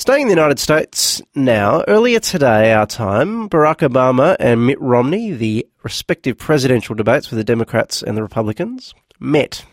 Staying in the United States now, earlier today, our time, Barack Obama and Mitt Romney, the respective presidential debates with the Democrats and the Republicans, met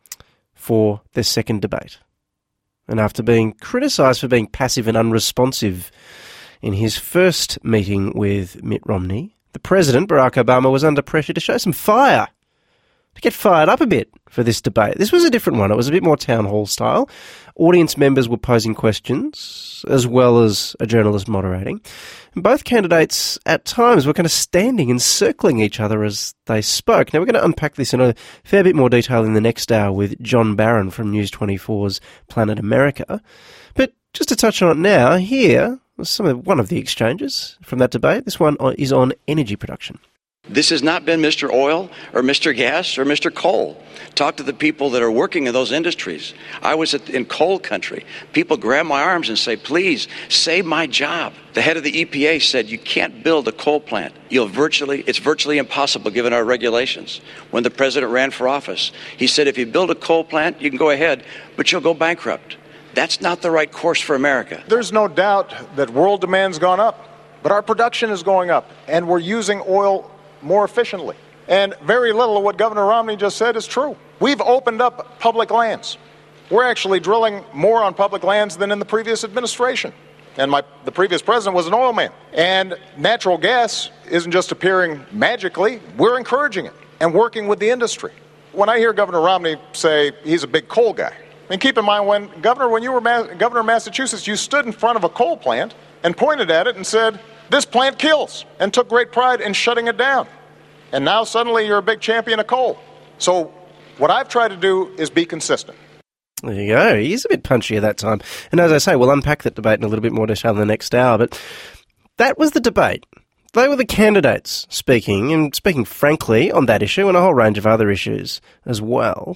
for their second debate. And after being criticised for being passive and unresponsive in his first meeting with Mitt Romney, the president, Barack Obama, was under pressure to show some fire, to get fired up a bit for this debate. This was a different one. It was a bit more town hall style. Audience members were posing questions, as well as a journalist moderating. And both candidates, at times, were kind of standing and circling each other as they spoke. Now, we're going to unpack this in a fair bit more detail in the next hour with John Barron from News 24's Planet America. But just to touch on it now, here was one of the exchanges from that debate. This one is on energy production. This has not been Mr. Oil or Mr. Gas or Mr. Coal. Talk to the people that are working in those industries. I was in coal country. People grab my arms and say, please, save my job. The head of the EPA said you can't build a coal plant. It's virtually impossible given our regulations. When the president ran for office, he said if you build a coal plant, you can go ahead, but you'll go bankrupt. That's not the right course for America. There's no doubt that world demand's gone up, but our production is going up, and we're using oil more efficiently. And very little of what Governor Romney just said is true. We've opened up public lands. We're actually drilling more on public lands than in the previous administration. And the previous president was an oil man. And natural gas isn't just appearing magically. We're encouraging it and working with the industry. When I hear Governor Romney say he's a big coal guy, and keep in mind, when you were governor of Massachusetts, you stood in front of a coal plant and pointed at it and said, this plant kills, and took great pride in shutting it down. And now suddenly you're a big champion of coal. So what I've tried to do is be consistent. There you go. He's a bit punchy at that time. And as I say, we'll unpack that debate in a little bit more detail in the next hour. But that was the debate. They were the candidates speaking, and speaking frankly on that issue and a whole range of other issues as well.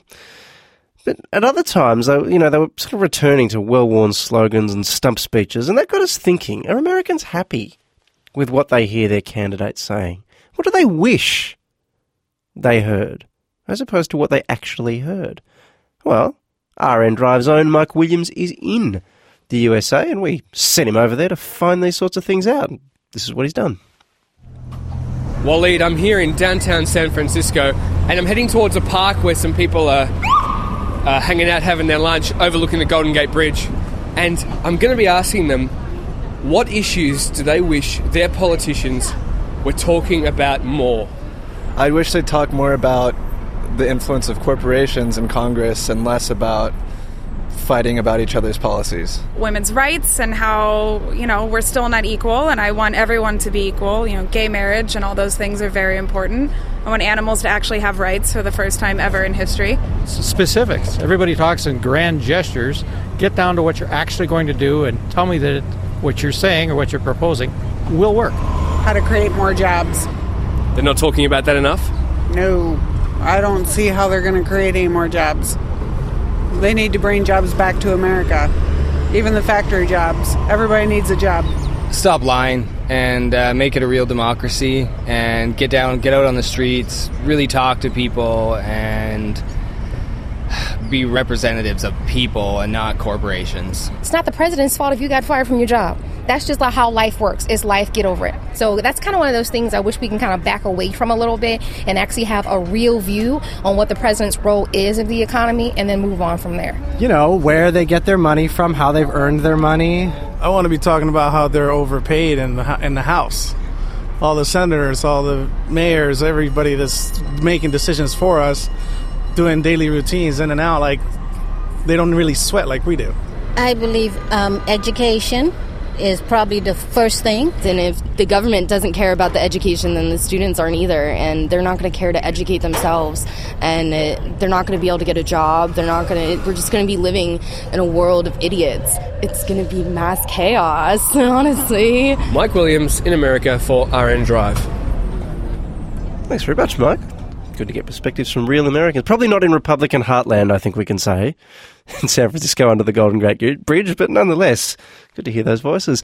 But at other times, they were sort of returning to well-worn slogans and stump speeches, and that got us thinking, are Americans happy with what they hear their candidates saying? What do they wish they heard, as opposed to what they actually heard? Well, RN Drive's own Mike Williams is in the USA, and we sent him over there to find these sorts of things out. This is what he's done. Waleed, I'm here in downtown San Francisco, and I'm heading towards a park where some people are hanging out, having their lunch, overlooking the Golden Gate Bridge. And I'm going to be asking them, what issues do they wish their politicians were talking about more? I wish they'd talk more about the influence of corporations in Congress and less about fighting about each other's policies. Women's rights and how, we're still not equal, and I want everyone to be equal. Gay marriage and all those things are very important. I want animals to actually have rights for the first time ever in history. Specifics. Everybody talks in grand gestures. Get down to what you're actually going to do and tell me that what you're saying or what you're proposing will work. How to create more jobs. They're not talking about that enough? No, I don't see how they're going to create any more jobs. They need to bring jobs back to America. Even the factory jobs. Everybody needs a job. Stop lying and make it a real democracy and get out on the streets, really talk to people and be representatives of people and not corporations. It's not the president's fault if you got fired from your job. That's just like how life works. It's life, get over it. So that's kind of one of those things I wish we can kind of back away from a little bit and actually have a real view on what the president's role is in the economy and then move on from there. Where they get their money from, how they've earned their money. I want to be talking about how they're overpaid in the House. All the senators, all the mayors, everybody that's making decisions for us, doing daily routines in and out, like they don't really sweat like we do. I believe education is probably the first thing. And if the government doesn't care about the education, then the students aren't either, and they're not going to care to educate themselves, and they're not going to be able to get a job. We're just going to be living in a world of idiots. It's going to be mass chaos, honestly. Mike Williams in America for RN Drive. Thanks very much, Mike. Good to get perspectives from real Americans. Probably not in Republican heartland, I think we can say, in San Francisco under the Golden Gate Bridge, but nonetheless, good to hear those voices.